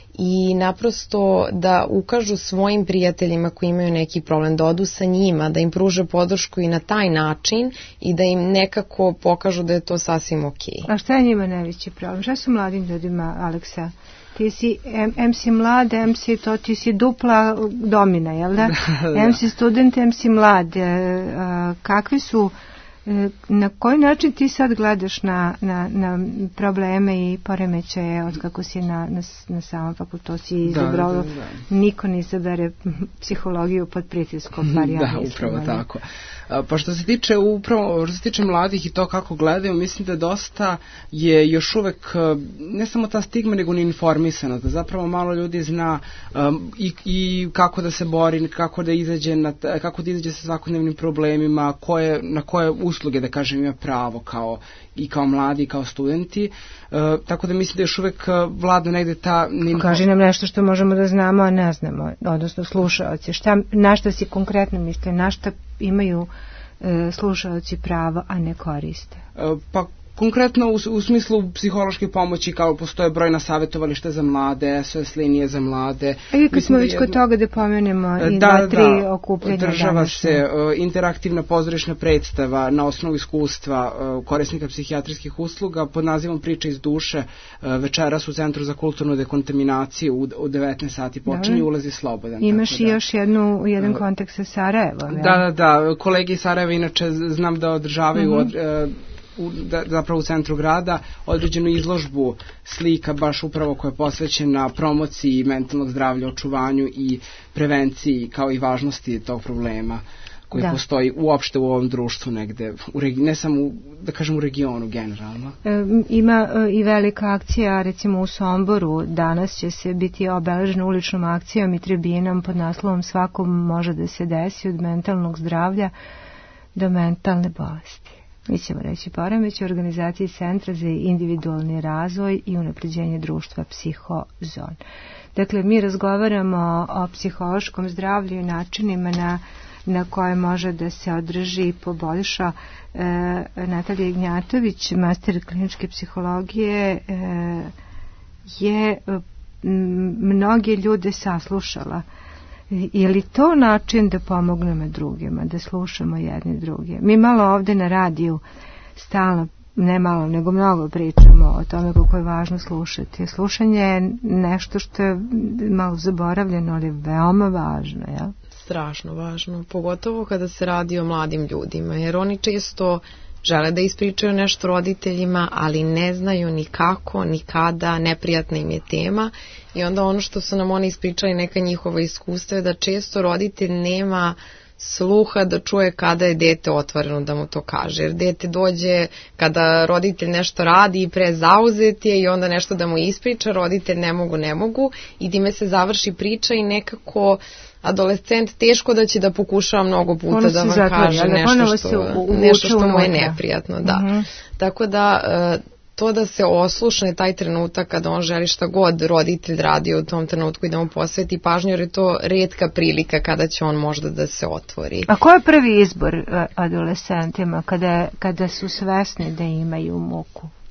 I naprosto da ukažu svojim prijateljima koji imaju neki problem, da odu sa njima, da im pruže podršku i na taj način i da im nekako pokažu da je to sasvim okej. A šta je njima najveći problem? Šta su mladim ljudima, Aleksa? Ti si, em, em si mlad, em si to, ti si dupla domina, jel da? da. Em si student, em si mlad. E, a, kakvi su, e, na koji način ti sad gledaš na, na, na probleme i poremećaje od kako si na, na, na samom fakultetu si izabrao? Da, da, da. Niko ne izabere psihologiju pod pritiskom, bar ja da, upravo ali. Tako. Pa što se tiče upravo, što se tiče mladih i to kako gledaju, mislim da dosta je još uvek ne samo ta stigma, nego ni informisanost, da zapravo malo ljudi zna um, i, i kako da se bori, kako da izađe na, kako da izađe sa svakodnevnim problemima, koje, na koje usluge, da kažem, ima pravo kao i kao mladi i kao studenti. Uh, tako da mislim da još uvek vlada negde ta... Kaži nam nešto što možemo da znamo, a ne znamo, odnosno slušaoci. Šta, na šta si konkretno misli, na šta imaju e, slušaoci pravo, a ne koriste? Uh, pa konkretno u, u smislu psihološke pomoći, kao postoje brojna savjetovališta za mlade, S O S linije za mlade. A i kad smo već kod toga da pomenemo i da, dva, tri da, okupljanja država današnje. se uh, interaktivna pozorišna predstava na osnovu iskustva uh, korisnika psihijatrijskih usluga pod nazivom Priče iz duše uh, večeras u Centru za kulturnu dekontaminaciju u, u devetnaest sati počinje i ulazi slobodan. Imaš i da, još jednu, jedan kontekst sa Sarajevom. Da, da, da. Kolege iz Sarajeva inače znam da održavaju mm-hmm. od, uh, U, da, zapravo u centru grada određenu izložbu slika baš upravo koja je posvećena promociji mentalnog zdravlja, očuvanju i prevenciji kao i važnosti tog problema koji da. postoji uopšte u ovom društvu negde, u regi, ne samo u, da kažem u regionu generalno. E, ima e, i velika akcija recimo u Somboru, danas će se biti obeležena uličnom akcijom i tribinom pod naslovom Svakom može da se desi od mentalnog zdravlja do mentalne bolesti. Mi ćemo reći poremećaj organizaciji Centra za individualni razvoj i unapređenje društva Psihozon. Dakle, mi razgovaramo o psihološkom zdravlju i načinima na, na koje može da se održi i poboljša. E, Natalija Ignjatović, master kliničke psihologije, e, je m, mnoge ljude saslušala. Je li to način da pomognemo drugima, da slušamo jedni druge? Mi malo ovde na radiju stalno, ne malo, nego mnogo pričamo o tome kako je važno slušati. Slušanje je nešto što je malo zaboravljeno, ali veoma važno, jel? Strašno važno, pogotovo kada se radi o mladim ljudima, jer oni često žele da ispričaju nešto roditeljima, ali ne znaju ni kako, ni kada, neprijatna im je tema i onda ono što su nam oni ispričali, neka njihova iskustva je da često roditelj nema sluha da čuje kada je dete otvoreno da mu to kaže, jer dete dođe kada roditelj nešto radi i prezauzet je i onda nešto da mu ispriča, roditelj ne mogu, ne mogu i time se završi priča i nekako adolescent teško da će da pokušava mnogo puta ono da vam zatvori, kaže nešto što, nešto što mu je neprijatno. Da. Mm-hmm. Tako da to da se oslušne taj trenutak kada on želi šta god roditelj radi u tom trenutku i da mu posveti pažnju, jer je to retka prilika kada će on možda da se otvori. A ko je prvi izbor adolescentima kada, kada su svesni da imaju muku?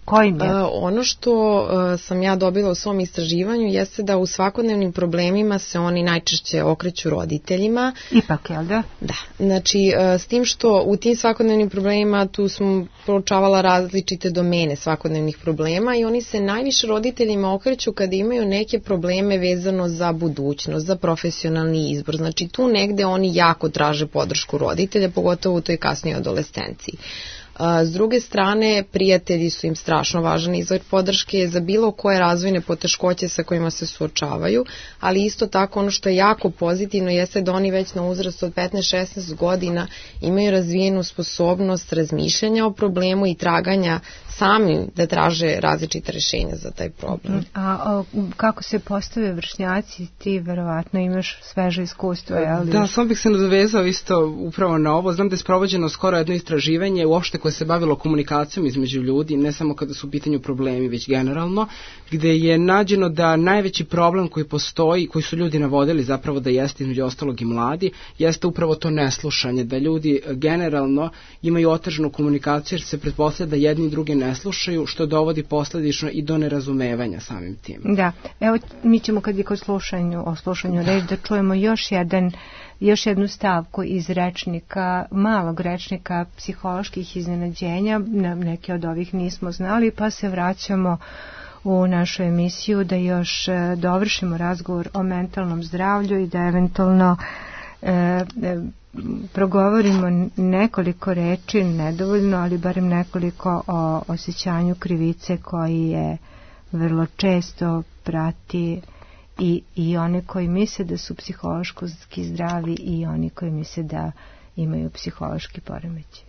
Kojim je? Uh, ono što uh, sam ja dobila u svom istraživanju jeste da u svakodnevnim problemima se oni najčešće okreću roditeljima. Ipak, jel da? Da, znači uh, s tim što u tim svakodnevnim problemima tu smo proučavala različite domene svakodnevnih problema i oni se najviše roditeljima okreću kada imaju neke probleme vezano za budućnost, za profesionalni izbor. Znači tu negde oni jako traže podršku roditelja, pogotovo u toj kasnijoj adolescenciji. S druge strane, prijatelji su im strašno važan izvor podrške za bilo koje razvojne poteškoće sa kojima se suočavaju, ali isto tako ono što je jako pozitivno jeste da oni već na uzrastu od petnaest šesnaest godina imaju razvijenu sposobnost razmišljanja o problemu i traganja sami da traže različite rešenja za taj problem. A, a kako se postave vršnjaci, ti verovatno imaš sveže iskustvo, jel? Da, sam bih se nadovezao isto upravo na ovo. Znam da je sprovođeno skoro jedno istraživanje uopšte koje se bavilo komunikacijom između ljudi, ne samo kada su u pitanju problemi, već generalno, gde je nađeno da najveći problem koji postoji, koji su ljudi navodili zapravo da jeste između ostalog i mladi, jeste upravo to neslušanje, da ljudi generalno imaju otežanu komunikaciju jer se pretpostavlja da jedni i drugi ne slušaju, što dovodi posledično i do nerazumevanja samim tim. Da, evo mi ćemo kad je kod slušanju, o slušanju reći da čujemo još jedan još jednu stavku iz rečnika, malog rečnika psiholoških iznenađenja, neke od ovih nismo znali, pa se vraćamo u našu emisiju da još dovršimo razgovor o mentalnom zdravlju i da eventualno e, e, progovorimo nekoliko reči, nedovoljno, ali barem nekoliko o osjećanju krivice koji je vrlo često prati I, i one koji misle da su psihološki zdravi i oni koji misle da imaju psihološki poremećaj.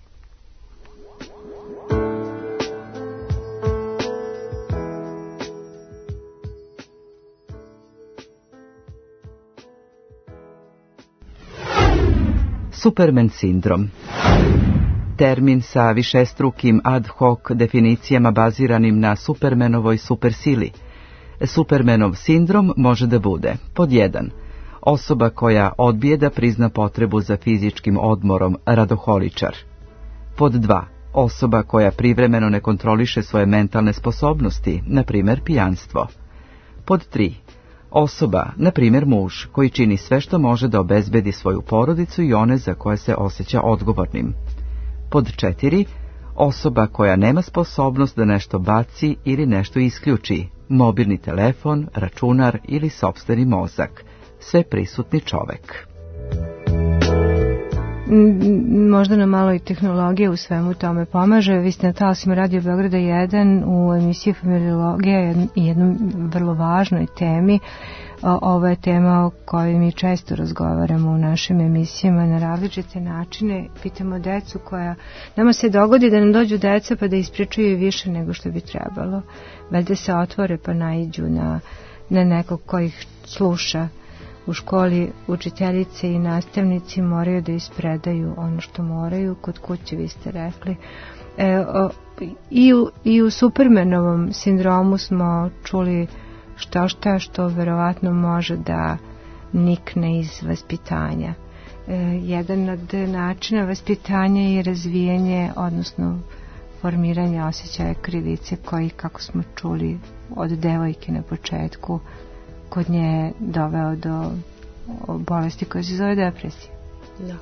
Superman sindrom. Termin sa višestrukim ad hoc definicijama baziranim na Supermanovoj supersili. Supermanov sindrom može da bude pod jedan. Osoba koja odbije da prizna potrebu za fizičkim odmorom, radoholičar. Pod dva. Osoba koja privremeno ne kontroliše svoje mentalne sposobnosti, na primjer pijanstvo. Pod tri. Osoba, na primjer muž, koji čini sve što može da obezbedi svoju porodicu i one za koje se osjeća odgovornim. Pod četiri. Osoba koja nema sposobnost da nešto baci ili nešto isključi, mobilni telefon, računar ili sopstveni mozak, sve prisutni čovek. Možda nam malo i tehnologija u svemu tome pomaže. Vi ste na talasima Radio Beograda jedan u emisiji Familiologija i jednoj vrlo važnoj temi. Ovo je tema o kojoj mi često razgovaramo u našim emisijama na različite načine. Pitamo decu koja... Nama se dogodi da nam dođu deca pa da ispričaju više nego što bi trebalo. Valjda se otvore pa naiđu na, na nekog ko ih sluša. U školi učiteljice i nastavnici moraju da ispredaju ono što moraju, kod kuće vi ste rekli. E, o, i, u, I u Supermanovom sindromu smo čuli što šta što verovatno može da nikne iz vaspitanja. E, jedan od načina vaspitanja je razvijanje, odnosno formiranje osjećaja krivice koji, kako smo čuli od devojke na početku, kod nje doveo do bolesti koja se zove depresija. Da.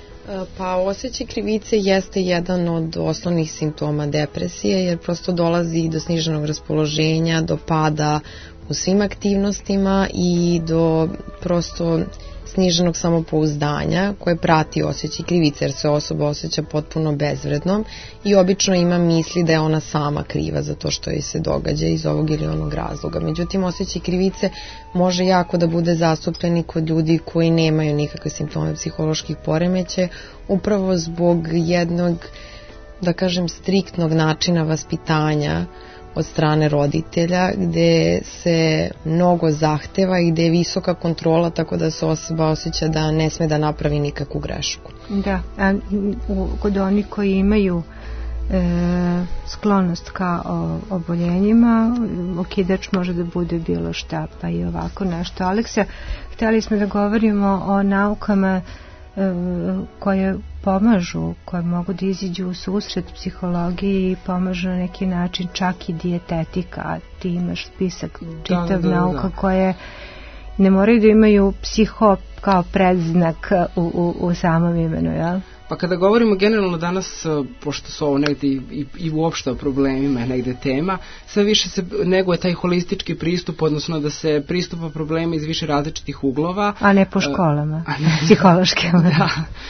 Pa osjećaj krivice jeste jedan od osnovnih simptoma depresije, jer prosto dolazi do sniženog raspoloženja, do pada u svim aktivnostima i do prosto sniženog samopouzdanja koje prati osjećaj krivice, jer se osoba osjeća potpuno bezvrednom i obično ima misli da je ona sama kriva za to što joj se događa iz ovog ili onog razloga. Međutim, osjećaj krivice može jako da bude zastupljen i kod ljudi koji nemaju nikakve simptome psiholoških poremećaja, upravo zbog jednog, da kažem, striktnog načina vaspitanja od strane roditelja, gde se mnogo zahteva i gde je visoka kontrola, tako da se osoba osjeća da ne sme da napravi nikakvu grešku. Da, a u, kod oni koji imaju e, sklonost ka o, oboljenjima, okidač može da bude bilo šta, pa i ovako nešto. Aleksa, htjeli smo da govorimo o naukama koje pomažu, koje mogu da iziđu u susret psihologiji i pomažu na neki način, čak i dijetetika, a ti imaš spisak čitav da, da, da, nauka da. koje ne moraju da imaju psiho kao predznak u, u, u samom imenu, jel? Pa kada govorimo generalno danas, pošto su ovo negde i, i, i uopšte o problemima negde tema, sve više se neguje taj holistički pristup, odnosno da se pristupa problema iz više različitih uglova. A ne po školama, a ne, psihološke. Da.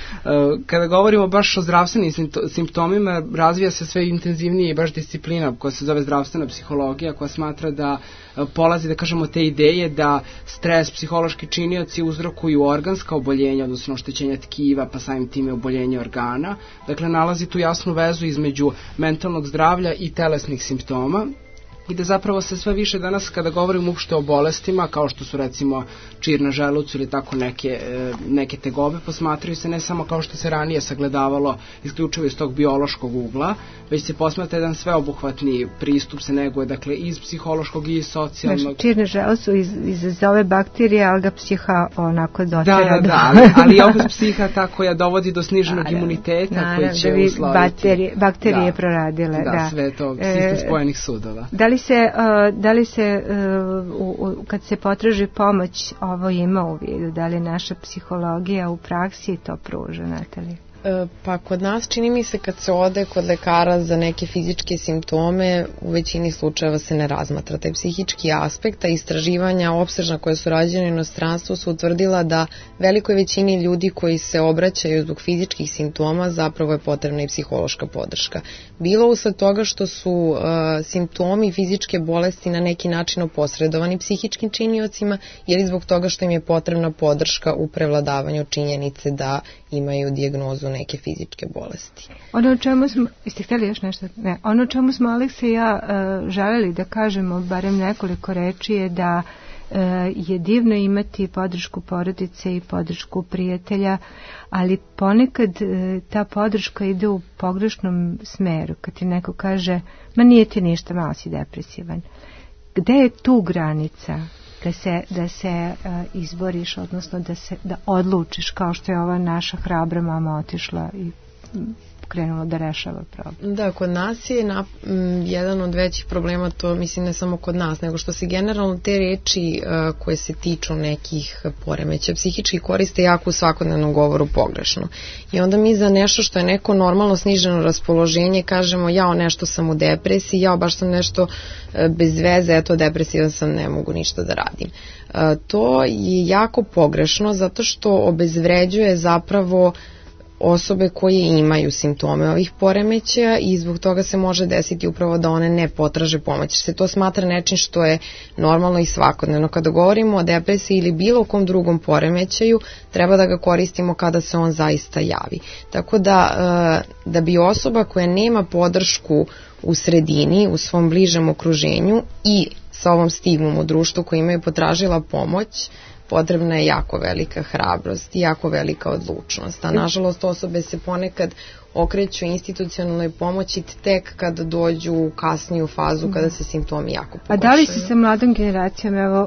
Kada govorimo baš o zdravstvenim simptomima, razvija se sve intenzivnije i baš disciplina koja se zove zdravstvena psihologija, koja smatra da polazi, da kažemo, te ideje da stres, psihološki činioci uzrokuju organska oboljenja, odnosno oštećenja tkiva, pa samim time oboljenja organa. Dakle, nalazi tu jasnu vezu između mentalnog zdravlja i telesnih simptoma. I da zapravo se sve više danas, kada govorimo uopšte o bolestima, kao što su recimo čir na želucu ili tako neke, neke tegobe, posmatraju se ne samo kao što se ranije sagledavalo isključivo iz tog biološkog ugla, već se posmatra jedan sveobuhvatni pristup, se neguje, dakle, iz psihološkog i iz socijalnog. Znači, čir na želucu iz, izazove bakterije, ali ga psiha onako dotera. Da, da, da, ali, ali opet psiha ta koja dovodi do sniženog da, imuniteta, da, koji će da usloviti. Bakterije, bakterije da, proradile. Da, da, sve to, sistem spojenih sudova. Da li se, uh, da li se uh, u, u, kad se potraži pomoć, ovo ima u vidu, da li naša psihologija u praksi to pruža, Natalija? Pa kod nas čini mi se kad se ode kod lekara za neke fizičke simptome, u većini slučajeva se ne razmatra taj psihički aspekt, a istraživanja opsežna koja su rađena u inostranstvu su utvrdila da velikoj većini ljudi koji se obraćaju zbog fizičkih simptoma zapravo je potrebna i psihološka podrška. Bilo usled toga što su uh, simptomi fizičke bolesti na neki način oposredovani psihičkim činiocima ili zbog toga što im je potrebna podrška u prevladavanju činjenice da imaju dijagnozu neke fizičke bolesti. Ono o čemu smo, jeste htjeli još nešto? Ne, ono o čemu smo Aleksa i ja uh, želeli da kažemo barem nekoliko reči je da uh, je divno imati podršku porodice i podršku prijatelja, ali ponekad uh, ta podrška ide u pogrešnom smeru. Kad ti neko kaže, ma nije ti ništa, malo si depresivan. Gde je tu granica? Da se, da se uh, izboriš, odnosno da se da odlučiš, kao što je ova naša hrabra mama otišla i krenula da rešava problem. Da, kod nas je na, m, jedan od većih problema, to mislim ne samo kod nas, nego što se generalno te reči uh, koje se tiču nekih poremeća psihički koriste jako u svakodnevnom govoru pogrešno. I onda mi za nešto što je neko normalno sniženo raspoloženje kažemo jao nešto sam u depresiji, jao baš sam nešto uh, bez veze, eto depresivan sam, ne mogu ništa da radim. Uh, to je jako pogrešno zato što obezvređuje zapravo osobe koje imaju simptome ovih poremećaja i zbog toga se može desiti upravo da one ne potraže pomoć. Se to smatra nečim što je normalno i svakodnevno. Kada govorimo o depresiji ili bilo kom drugom poremećaju, treba da ga koristimo kada se on zaista javi. Tako da, da bi osoba koja nema podršku u sredini, u svom bližem okruženju i sa ovom stigmom u društvu koji imaju potražila pomoć, potrebna je jako velika hrabrost i jako velika odlučnost. A nažalost osobe se ponekad okreću institucionalnoj pomoći tek kada dođu u kasniju fazu, kada se simptomi jako pogoršaju. A da li se sa mladom generacijom, evo,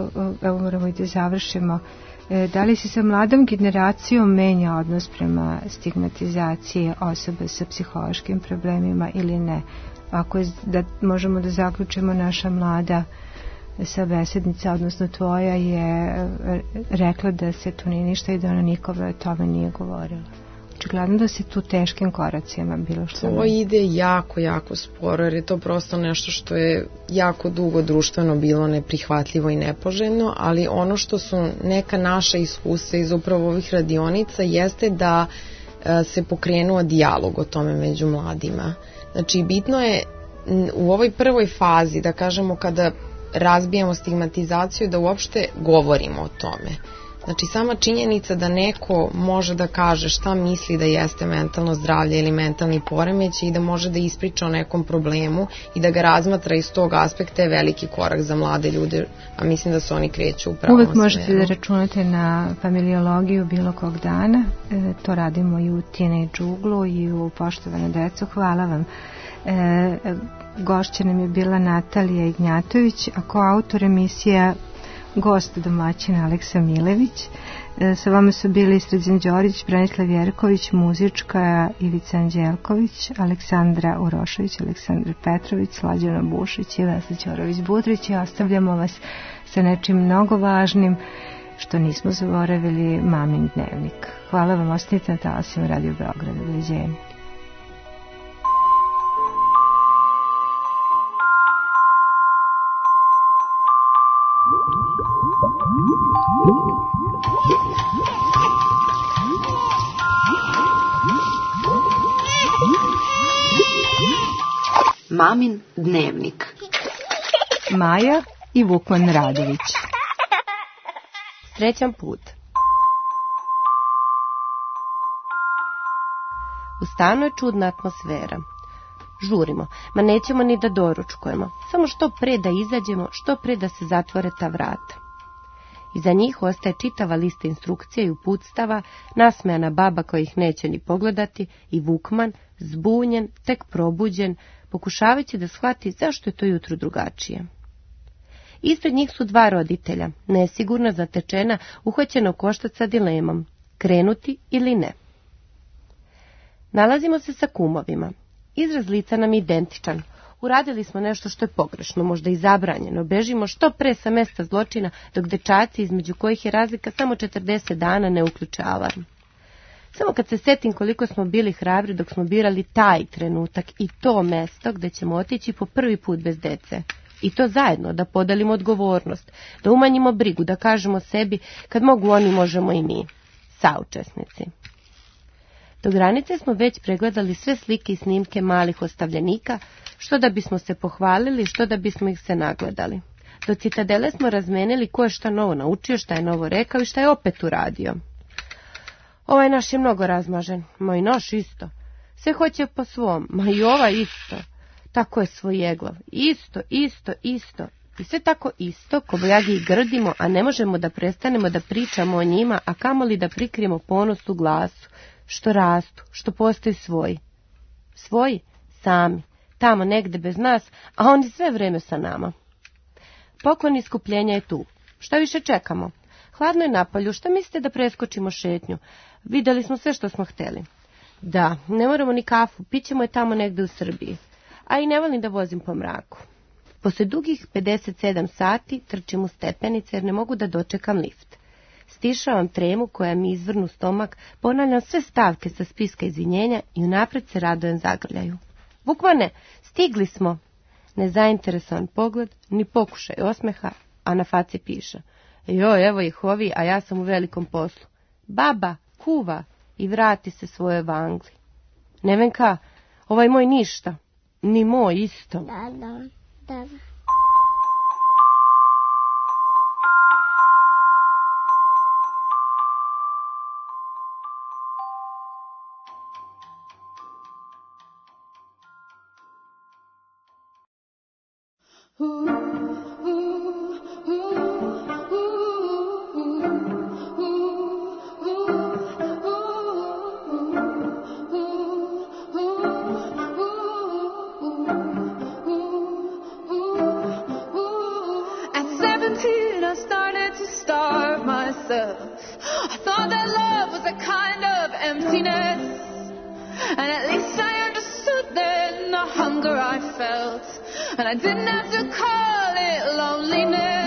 evo moramo i da završimo, da li se sa mladom generacijom menja odnos prema stigmatizaciji osobe sa psihološkim problemima ili ne? Ako je, da možemo da zaključimo, naša mlada sabesednica, odnosno tvoja, je rekla da se to nije ništa i da ona nikome o tome nije govorila. Očigledno da se tu teškim koracima bilo što... To ne... ide jako, jako sporo, jer je to prosto nešto što je jako dugo društveno bilo neprihvatljivo i nepoželjno, ali ono što su neka naša iskustva iz upravo ovih radionica jeste da e, se pokrenuo dijalog o tome među mladima. Znači, bitno je u ovoj prvoj fazi, da kažemo, kada razbijamo stigmatizaciju, da uopšte govorimo o tome. Znači, sama činjenica da neko može da kaže šta misli da jeste mentalno zdravlje ili mentalni poremećaj i da može da ispriča o nekom problemu i da ga razmatra iz tog aspekta je veliki korak za mlade ljude, a mislim da se oni kreću u pravom Uvek možete smeru. Da računate na familiologiju bilo kog dana. E, to radimo i u Teenage uglu i u Poštovana deco. Hvala vam. E, gošća nam je bila Natalija Ignjatović, a koautor emisija gost domaćin Aleksa Milević. Sa vama su bili Srđan Đorić, Branislav Jerković, muzička Ivica Anđelković, Aleksandra Urošević, Aleksandar Petrović, Slađana Bušić i Vesla Ćorović-Budrić i ostavljamo vas sa nečim mnogo važnim što nismo zaboravili, Mamin dnevnik. Hvala vam, ostanite na talasima Radio Beograda. Doviđenja. Mamin dnevnik. Maja i Vukman Radović. Srećan put. U stanu je čudna atmosfera. Žurimo, ma nećemo ni da doručkujemo. Samo što pre da izađemo, što pre da se zatvore ta vrata. Iza njih ostaje čitava lista instrukcija i uputstava, nasmejana baba koja ih neće ni pogledati i Vukman, zbunjen, tek probuđen, pokušavajući da shvati zašto je to jutro drugačije. Ispred njih su dva roditelja, nesigurna, zatečena, uhvaćena u koštac sa dilemom, krenuti ili ne. Nalazimo se sa kumovima. Izraz lica nam je identičan. Uradili smo nešto što je pogrešno, možda i zabranjeno. Bežimo što pre sa mesta zločina, dok dečaci, između kojih je razlika samo četrdeset dana, ne uključe alarm. Samo kad se setim koliko smo bili hrabri dok smo birali taj trenutak i to mesto gde ćemo otići po prvi put bez dece. I to zajedno, da podelimo odgovornost, da umanjimo brigu, da kažemo sebi kad mogu oni, možemo i mi. Saučesnici. Do granice smo već pregledali sve slike i snimke malih ostavljenika, što da bismo se pohvalili, što da bismo ih se nagledali. Do citadele smo razmenili ko je šta novo naučio, šta je novo rekao i šta je opet uradio. Ovaj naš je mnogo razmažen, ma i naš isto. Sve hoće po svom, ma i ova isto. Tako je svojeglav. Isto, isto, isto. I sve tako isto, kobajagi i grdimo, a ne možemo da prestanemo da pričamo o njima, a kamoli da prikrijemo ponos u glasu, što rastu, što postaju svoji. Svoji, sami, tamo negde bez nas, a oni sve vreme sa nama. Poklon iskupljenja je tu. Šta više čekamo? Hladno je napolju, šta mislite da preskočimo šetnju? Videli smo sve što smo hteli. Da, ne moramo ni kafu, pićemo je tamo negde u Srbiji. A i ne volim da vozim po mraku. Posle dugih pedeset sedam sati trčim u stepenice jer ne mogu da dočekam lift. Stišavam tremu koja mi izvrnu stomak, ponavljam sve stavke sa spiska izvinjenja i unapred se radujem zagrljaju. Vukmane, stigli smo! Nezainteresovan pogled, ni pokušaj osmeha, a na faci piše. Joj, evo ih ovi, a ja sam u velikom poslu. Baba, kuva i vrati se svoje vangli. Nevenka, ovaj moj ništa. Ni moj isto. Da, da, da. I thought that love was a kind of emptiness, and at least I understood then the hunger I felt, and I didn't have to call it loneliness.